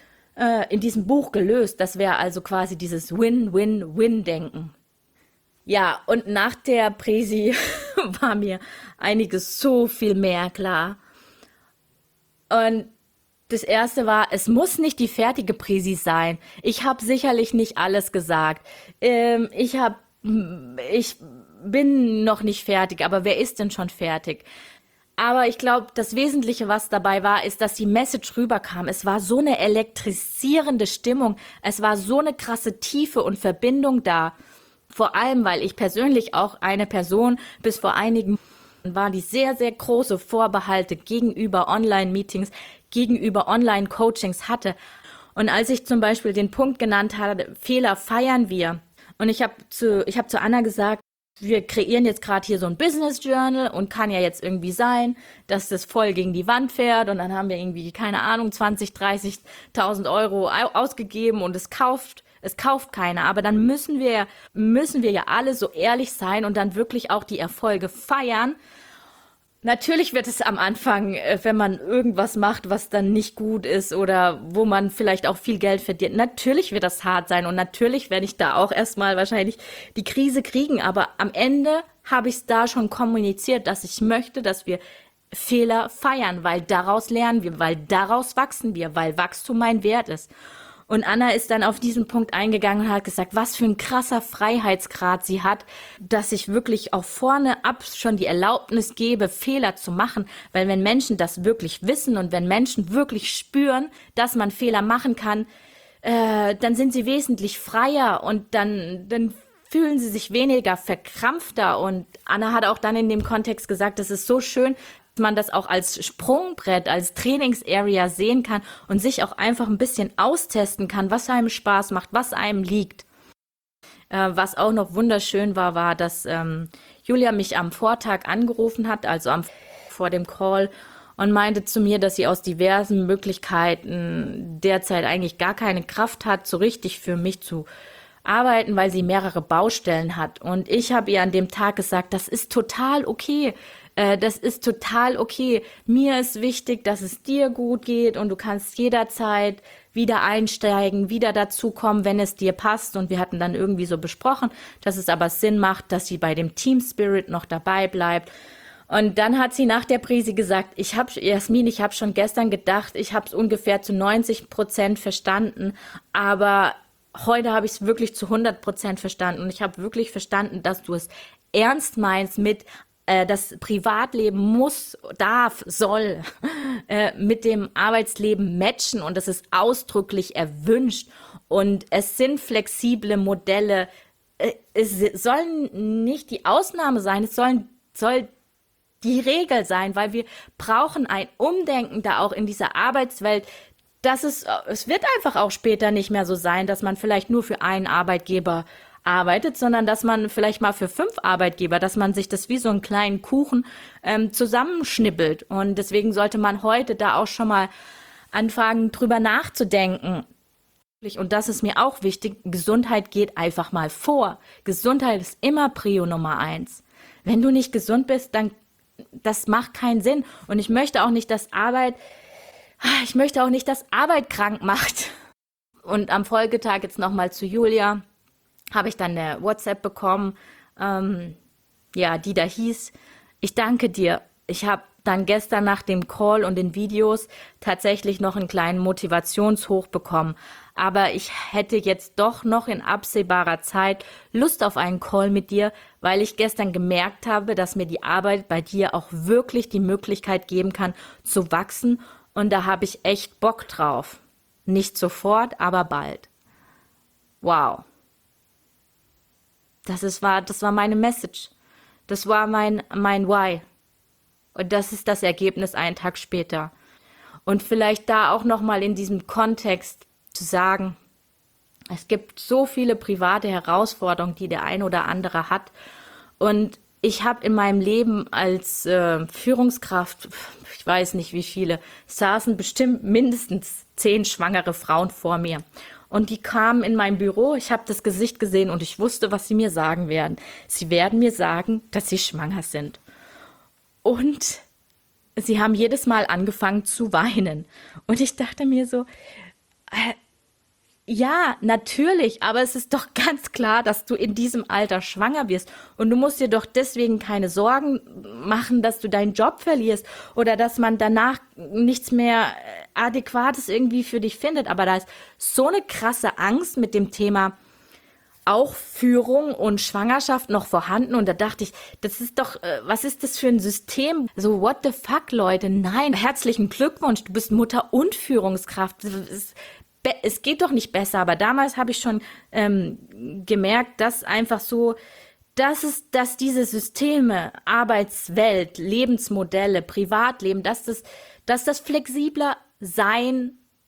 Buch gelöst. Das wäre also quasi dieses Win-Win-Win-Denken. Ja, und nach der Präsi war mir einiges so viel mehr klar. Und das erste war, es muss nicht die fertige Präsi sein. Ich habe sicherlich nicht alles gesagt. Ich bin noch nicht fertig, aber wer ist denn schon fertig? Aber ich glaube, das Wesentliche, was dabei war, ist, dass die Message rüberkam. Es war so eine elektrisierende Stimmung. Es war so eine krasse Tiefe und Verbindung da. Vor allem, weil ich persönlich auch eine Person bis vor einigen war, die sehr, sehr große Vorbehalte gegenüber Online-Meetings, gegenüber Online-Coachings hatte. Und als ich zum Beispiel den Punkt genannt hatte, Fehler feiern wir. Und ich habe zu Anna gesagt, wir kreieren jetzt gerade hier so ein Business Journal und kann ja jetzt irgendwie sein, dass das voll gegen die Wand fährt und dann haben wir irgendwie, keine Ahnung, 20, 30.000 Euro ausgegeben und es kauft keiner. Aber dann müssen wir ja alle so ehrlich sein und dann wirklich auch die Erfolge feiern. Natürlich wird es am Anfang, wenn man irgendwas macht, was dann nicht gut ist oder wo man vielleicht auch viel Geld verdient, natürlich wird das hart sein und natürlich werde ich da auch erstmal wahrscheinlich die Krise kriegen. Aber am Ende habe ich es da schon kommuniziert, dass ich möchte, dass wir Fehler feiern, weil daraus lernen wir, weil daraus wachsen wir, weil Wachstum mein Wert ist. Und Anna ist dann auf diesen Punkt eingegangen und hat gesagt, was für ein krasser Freiheitsgrad sie hat, dass ich wirklich auch vorne ab schon die Erlaubnis gebe, Fehler zu machen. Weil wenn Menschen das wirklich wissen und wenn Menschen wirklich spüren, dass man Fehler machen kann, dann sind sie wesentlich freier und dann fühlen sie sich weniger verkrampfter. Und Anna hat auch dann in dem Kontext gesagt, das ist so schön, man das auch als Sprungbrett, als Trainingsarea sehen kann und sich auch einfach ein bisschen austesten kann, was einem Spaß macht, was einem liegt. Was auch noch wunderschön war, dass Julia mich am Vortag angerufen hat, also vor dem Call und meinte zu mir, dass sie aus diversen Möglichkeiten derzeit eigentlich gar keine Kraft hat, so richtig für mich zu arbeiten, weil sie mehrere Baustellen hat. Und ich habe ihr an dem Tag gesagt, das ist total okay. Das ist total okay. Mir ist wichtig, dass es dir gut geht und du kannst jederzeit wieder einsteigen, wieder dazukommen, wenn es dir passt. Und wir hatten dann irgendwie so besprochen, dass es aber Sinn macht, dass sie bei dem Team Spirit noch dabei bleibt. Und dann hat sie nach der Prise gesagt, Jasmin, ich habe schon gestern gedacht, ich habe es ungefähr zu 90% verstanden, aber heute habe ich es wirklich zu 100% verstanden. Und ich habe wirklich verstanden, dass du es ernst meinst mit das Privatleben soll mit dem Arbeitsleben matchen und das ist ausdrücklich erwünscht und es sind flexible Modelle. Es sollen nicht die Ausnahme sein, soll die Regel sein, weil wir brauchen ein Umdenken da auch in dieser Arbeitswelt. Es wird einfach auch später nicht mehr so sein, dass man vielleicht nur für einen Arbeitgeber arbeitet, sondern dass man vielleicht mal für 5 Arbeitgeber, dass man sich das wie so einen kleinen Kuchen zusammenschnippelt. Und deswegen sollte man heute da auch schon mal anfangen, drüber nachzudenken. Und das ist mir auch wichtig, Gesundheit geht einfach mal vor. Gesundheit ist immer Prio Nummer 1. Wenn du nicht gesund bist, dann das macht keinen Sinn. Und ich möchte auch nicht, dass Arbeit krank macht. Und am Folgetag jetzt nochmal zu Julia. Habe ich dann eine WhatsApp bekommen, die da hieß, ich danke dir. Ich habe dann gestern nach dem Call und den Videos tatsächlich noch einen kleinen Motivationshoch bekommen. Aber ich hätte jetzt doch noch in absehbarer Zeit Lust auf einen Call mit dir, weil ich gestern gemerkt habe, dass mir die Arbeit bei dir auch wirklich die Möglichkeit geben kann, zu wachsen. Und da habe ich echt Bock drauf. Nicht sofort, aber bald. Wow. Das war meine Message. Das war mein Why. Und das ist das Ergebnis einen Tag später. Und vielleicht da auch nochmal in diesem Kontext zu sagen, es gibt so viele private Herausforderungen, die der ein oder andere hat. Und ich habe in meinem Leben als Führungskraft, ich weiß nicht wie viele, saßen bestimmt mindestens 10 schwangere Frauen vor mir. Und die kamen in mein Büro, ich habe das Gesicht gesehen und ich wusste, was sie mir sagen werden. Sie werden mir sagen, dass sie schwanger sind. Und sie haben jedes Mal angefangen zu weinen. Und ich dachte mir so, ja, natürlich, aber es ist doch ganz klar, dass du in diesem Alter schwanger wirst. Und du musst dir doch deswegen keine Sorgen machen, dass du deinen Job verlierst oder dass man danach nichts mehr Adäquates irgendwie für dich findet. Aber da ist so eine krasse Angst mit dem Thema auch Führung und Schwangerschaft noch vorhanden. Und da dachte ich, das ist doch, was ist das für ein System? So, what the fuck, Leute? Nein, herzlichen Glückwunsch, du bist Mutter und Führungskraft. es geht doch nicht besser, aber damals habe ich schon gemerkt, dass einfach so, dass diese Systeme, Arbeitswelt, Lebensmodelle, Privatleben, dass das flexibler sein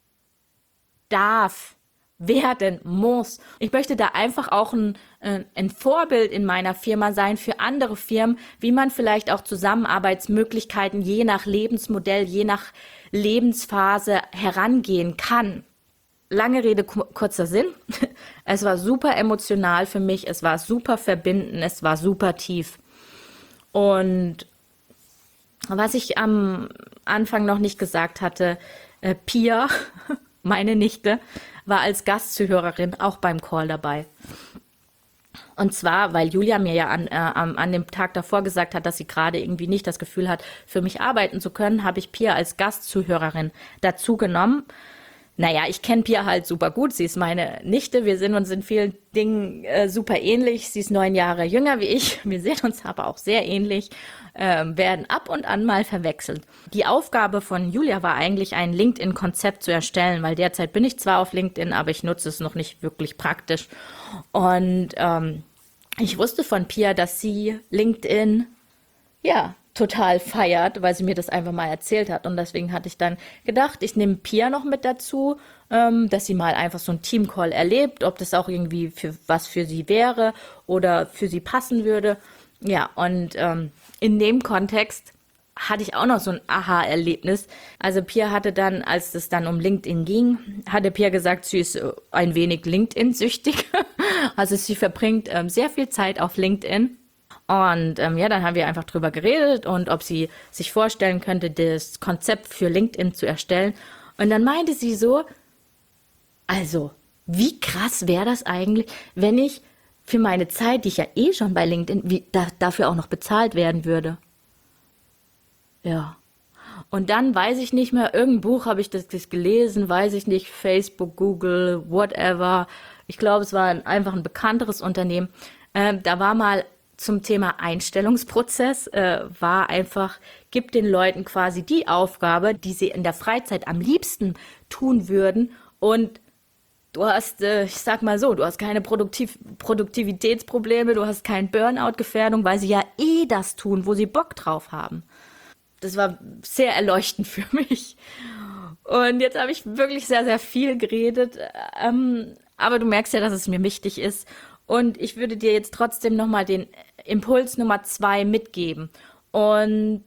darf, werden muss. Ich möchte da einfach auch ein Vorbild in meiner Firma sein für andere Firmen, wie man vielleicht auch Zusammenarbeitsmöglichkeiten je nach Lebensmodell, je nach Lebensphase herangehen kann. Lange Rede, kurzer Sinn. Es war super emotional für mich, es war super verbindend, es war super tief. Und was ich am Anfang noch nicht gesagt hatte, Pia, meine Nichte, war als Gastzuhörerin auch beim Call dabei. Und zwar, weil Julia mir ja an dem Tag davor gesagt hat, dass sie gerade irgendwie nicht das Gefühl hat, für mich arbeiten zu können, habe ich Pia als Gastzuhörerin dazu genommen. Naja, ich kenne Pia halt super gut. Sie ist meine Nichte. Wir sind uns in vielen Dingen super ähnlich. Sie ist 9 Jahre jünger wie ich. Wir sehen uns aber auch sehr ähnlich, werden ab und an mal verwechselt. Die Aufgabe von Julia war eigentlich, ein LinkedIn-Konzept zu erstellen, weil derzeit bin ich zwar auf LinkedIn, aber ich nutze es noch nicht wirklich praktisch. Und ich wusste von Pia, dass sie LinkedIn, ja, total feiert, weil sie mir das einfach mal erzählt hat. Und deswegen hatte ich dann gedacht, ich nehme Pia noch mit dazu, dass sie mal einfach so einen Teamcall erlebt, ob das auch irgendwie für sie wäre oder für sie passen würde. Ja, und in dem Kontext hatte ich auch noch so ein Aha-Erlebnis. Also Pia hatte dann, als es dann um LinkedIn ging, hatte Pia gesagt, sie ist ein wenig LinkedIn-süchtig. Also sie verbringt sehr viel Zeit auf LinkedIn. Und ja, dann haben wir einfach drüber geredet und ob sie sich vorstellen könnte, das Konzept für LinkedIn zu erstellen. Und dann meinte sie so, also, wie krass wäre das eigentlich, wenn ich für meine Zeit, die ich ja eh schon bei LinkedIn, dafür auch noch bezahlt werden würde. Ja. Und dann weiß ich nicht mehr, irgendein Buch habe ich das gelesen, weiß ich nicht, Facebook, Google, whatever. Ich glaube, es war einfach ein bekannteres Unternehmen. Da war mal zum Thema Einstellungsprozess, war einfach, gib den Leuten quasi die Aufgabe, die sie in der Freizeit am liebsten tun würden, und du hast, ich sag mal so, du hast keine Produktivitätsprobleme, du hast keine Burnout-Gefährdung, weil sie ja eh das tun, wo sie Bock drauf haben. Das war sehr erleuchtend für mich. Und jetzt habe ich wirklich sehr, sehr viel geredet, aber du merkst ja, dass es mir wichtig ist. Und ich würde dir jetzt trotzdem nochmal den Impuls Nummer 2 mitgeben. Und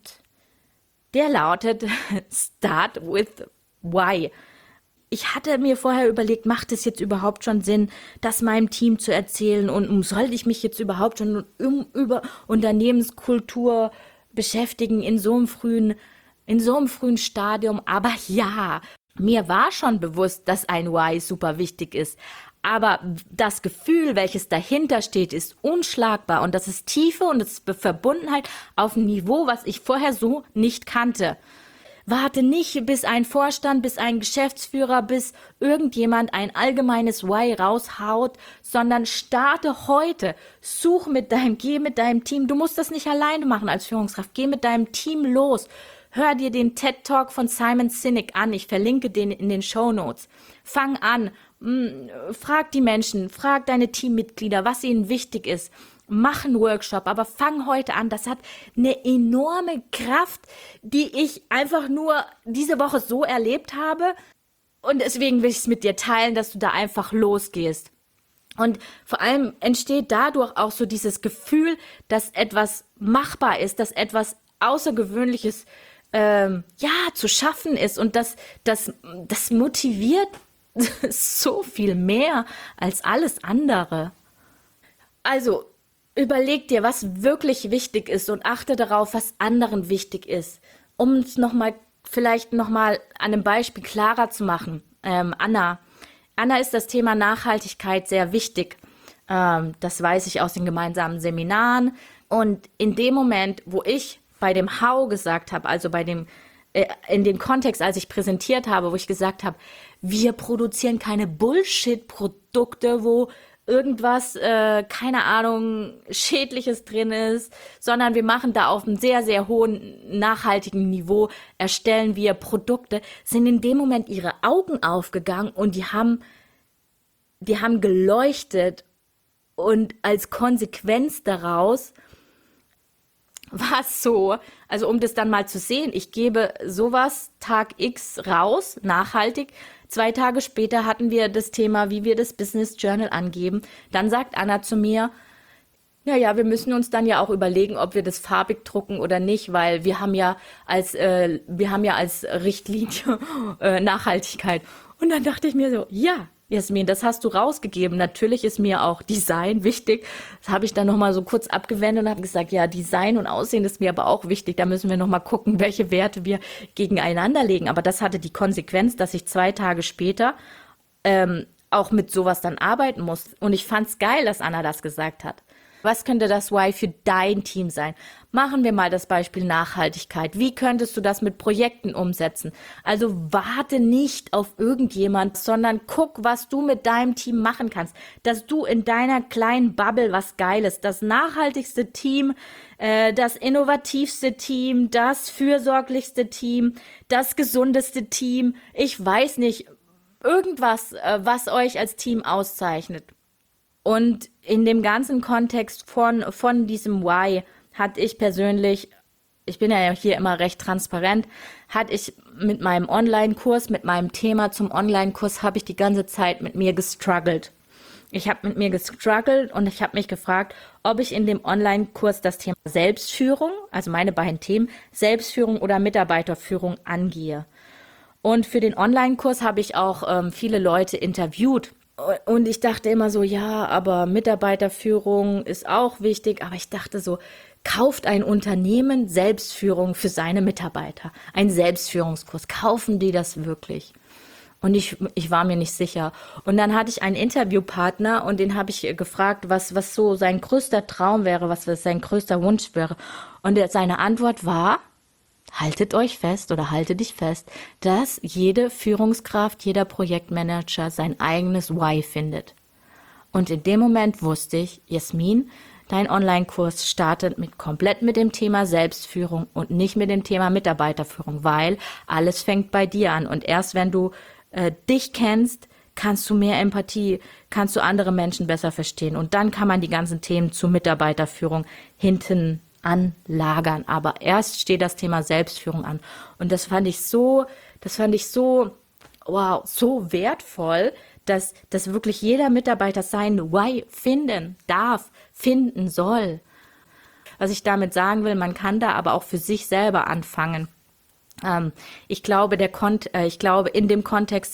der lautet, start with why. Ich hatte mir vorher überlegt, macht es jetzt überhaupt schon Sinn, das meinem Team zu erzählen, und sollte ich mich jetzt überhaupt schon über Unternehmenskultur beschäftigen in so einem frühen Stadium? Aber ja, mir war schon bewusst, dass ein Why super wichtig ist. Aber das Gefühl, welches dahinter steht, ist unschlagbar, und das ist Tiefe und das ist Verbundenheit auf einem Niveau, was ich vorher so nicht kannte. Warte nicht, bis ein Vorstand, bis ein Geschäftsführer, bis irgendjemand ein allgemeines Why raushaut, sondern starte heute. Geh mit deinem Team. Du musst das nicht alleine machen als Führungskraft. Geh mit deinem Team los. Hör dir den TED-Talk von Simon Sinek an. Ich verlinke den in den Shownotes. Fang an. Frag die Menschen, frag deine Teammitglieder, was ihnen wichtig ist. Mach einen Workshop, aber fang heute an. Das hat eine enorme Kraft, die ich einfach nur diese Woche so erlebt habe. Und deswegen will ich es mit dir teilen, dass du da einfach losgehst. Und vor allem entsteht dadurch auch so dieses Gefühl, dass etwas machbar ist, dass etwas Außergewöhnliches zu schaffen ist. Und das motiviert so viel mehr als alles andere. Also überleg dir, was wirklich wichtig ist, und achte darauf, was anderen wichtig ist. Um es vielleicht nochmal an einem Beispiel klarer zu machen. Anna ist das Thema Nachhaltigkeit sehr wichtig. Das weiß ich aus den gemeinsamen Seminaren. Und in dem Moment, wo ich bei dem How gesagt habe, also in dem Kontext, als ich präsentiert habe, wo ich gesagt habe, wir produzieren keine Bullshit-Produkte, wo irgendwas, keine Ahnung, Schädliches drin ist, sondern wir machen da auf einem sehr, sehr hohen, nachhaltigen Niveau, erstellen wir Produkte, sind in dem Moment ihre Augen aufgegangen und die haben geleuchtet und als Konsequenz daraus war es so, also um das dann mal zu sehen, ich gebe sowas Tag X raus, nachhaltig. 2 Tage später hatten wir das Thema, wie wir das Business Journal angeben. Dann sagt Anna zu mir, ja, wir müssen uns dann ja auch überlegen, ob wir das farbig drucken oder nicht, weil wir haben ja als Richtlinie Nachhaltigkeit. Und dann dachte ich mir so, ja, Jasmin, das hast du rausgegeben. Natürlich ist mir auch Design wichtig. Das habe ich dann nochmal so kurz abgewendet und habe gesagt, ja, Design und Aussehen ist mir aber auch wichtig. Da müssen wir nochmal gucken, welche Werte wir gegeneinander legen. Aber das hatte die Konsequenz, dass ich 2 Tage später auch mit sowas dann arbeiten muss. Und ich fand's geil, dass Anna das gesagt hat. Was könnte das Why für dein Team sein? Machen wir mal das Beispiel Nachhaltigkeit. Wie könntest du das mit Projekten umsetzen? Also warte nicht auf irgendjemand, sondern guck, was du mit deinem Team machen kannst. Dass du in deiner kleinen Bubble was Geiles, das nachhaltigste Team, das innovativste Team, das fürsorglichste Team, das gesundeste Team, ich weiß nicht, irgendwas, was euch als Team auszeichnet. Und in dem ganzen Kontext von diesem Why hatte ich persönlich, ich bin ja hier immer recht transparent, hatte ich mit meinem Online-Kurs, mit meinem Thema zum Online-Kurs, habe ich die ganze Zeit mit mir gestruggelt. Ich habe mit mir gestruggelt und ich habe mich gefragt, ob ich in dem Online-Kurs das Thema Selbstführung, also meine beiden Themen, Selbstführung oder Mitarbeiterführung angehe. Und für den Online-Kurs habe ich auch viele Leute interviewt. Und ich dachte immer so, ja, aber Mitarbeiterführung ist auch wichtig. Aber ich dachte so, kauft ein Unternehmen Selbstführung für seine Mitarbeiter? Ein Selbstführungskurs, kaufen die das wirklich? Und ich war mir nicht sicher. Und dann hatte ich einen Interviewpartner und den habe ich gefragt, was so sein größter Traum wäre, was sein größter Wunsch wäre. Und seine Antwort war, haltet euch fest oder halte dich fest, dass jede Führungskraft, jeder Projektmanager sein eigenes Why findet. Und in dem Moment wusste ich, Jasmin, dein Online-Kurs startet komplett mit dem Thema Selbstführung und nicht mit dem Thema Mitarbeiterführung, weil alles fängt bei dir an. Und erst wenn du dich kennst, kannst du mehr Empathie, kannst du andere Menschen besser verstehen. Und dann kann man die ganzen Themen zur Mitarbeiterführung hinten anlagern. Aber erst steht das Thema Selbstführung an. Und das fand ich so, wow, so wertvoll, dass wirklich jeder Mitarbeiter sein Why finden darf, finden soll. Was ich damit sagen will, man kann da aber auch für sich selber anfangen. Ich glaube, in dem Kontext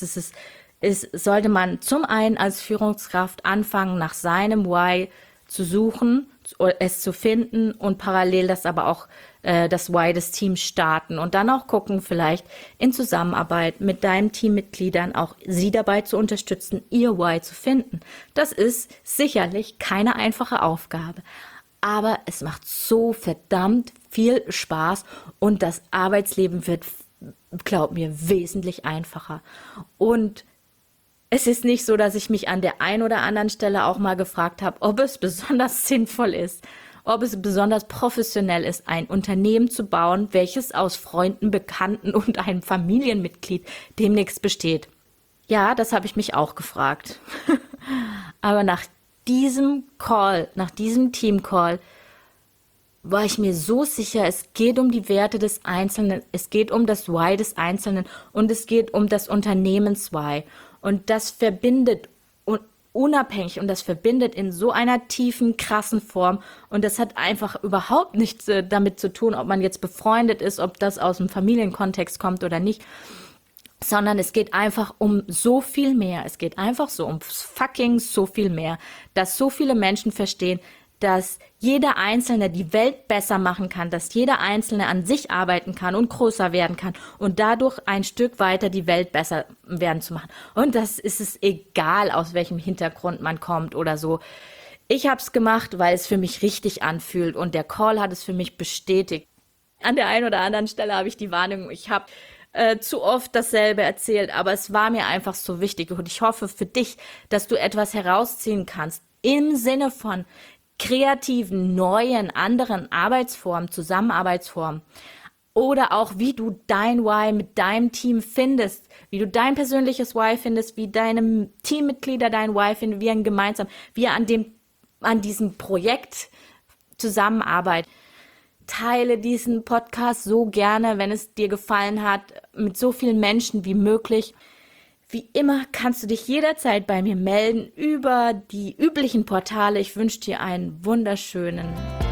sollte man zum einen als Führungskraft anfangen, nach seinem Why zu suchen, es zu finden und parallel das aber auch das Why des Teams starten und dann auch gucken, vielleicht in Zusammenarbeit mit deinen Teammitgliedern auch sie dabei zu unterstützen, ihr Why zu finden. Das ist sicherlich keine einfache Aufgabe, aber es macht so verdammt viel Spaß und das Arbeitsleben wird, glaub mir, wesentlich einfacher. Und es ist nicht so, dass ich mich an der einen oder anderen Stelle auch mal gefragt habe, ob es besonders sinnvoll ist, ob es besonders professionell ist, ein Unternehmen zu bauen, welches aus Freunden, Bekannten und einem Familienmitglied demnächst besteht. Ja, das habe ich mich auch gefragt. Aber nach diesem Call, nach diesem Team-Call, war ich mir so sicher, es geht um die Werte des Einzelnen, es geht um das Why des Einzelnen und es geht um das Unternehmens-Why. Und das verbindet unabhängig und das verbindet in so einer tiefen, krassen Form. Und das hat einfach überhaupt nichts damit zu tun, ob man jetzt befreundet ist, ob das aus dem Familienkontext kommt oder nicht. Sondern es geht einfach um so viel mehr. Es geht einfach so um fucking so viel mehr, dass so viele Menschen verstehen, dass jeder Einzelne die Welt besser machen kann, dass jeder Einzelne an sich arbeiten kann und größer werden kann und dadurch ein Stück weiter die Welt besser werden zu machen. Und das ist es egal, aus welchem Hintergrund man kommt oder so. Ich habe es gemacht, weil es für mich richtig anfühlt und der Call hat es für mich bestätigt. An der einen oder anderen Stelle habe ich die Wahrnehmung, ich habe zu oft dasselbe erzählt, aber es war mir einfach so wichtig und ich hoffe für dich, dass du etwas herausziehen kannst. im Sinne von kreativen, neuen, anderen Arbeitsformen, Zusammenarbeitsformen. Oder auch, wie du dein Why mit deinem Team findest, wie du dein persönliches Why findest, wie deine Teammitglieder dein Why finden, wie wie ihr an diesem Projekt zusammenarbeitet. Teile diesen Podcast so gerne, wenn es dir gefallen hat, mit so vielen Menschen wie möglich. Wie immer kannst du dich jederzeit bei mir melden über die üblichen Portale. Ich wünsche dir einen wunderschönen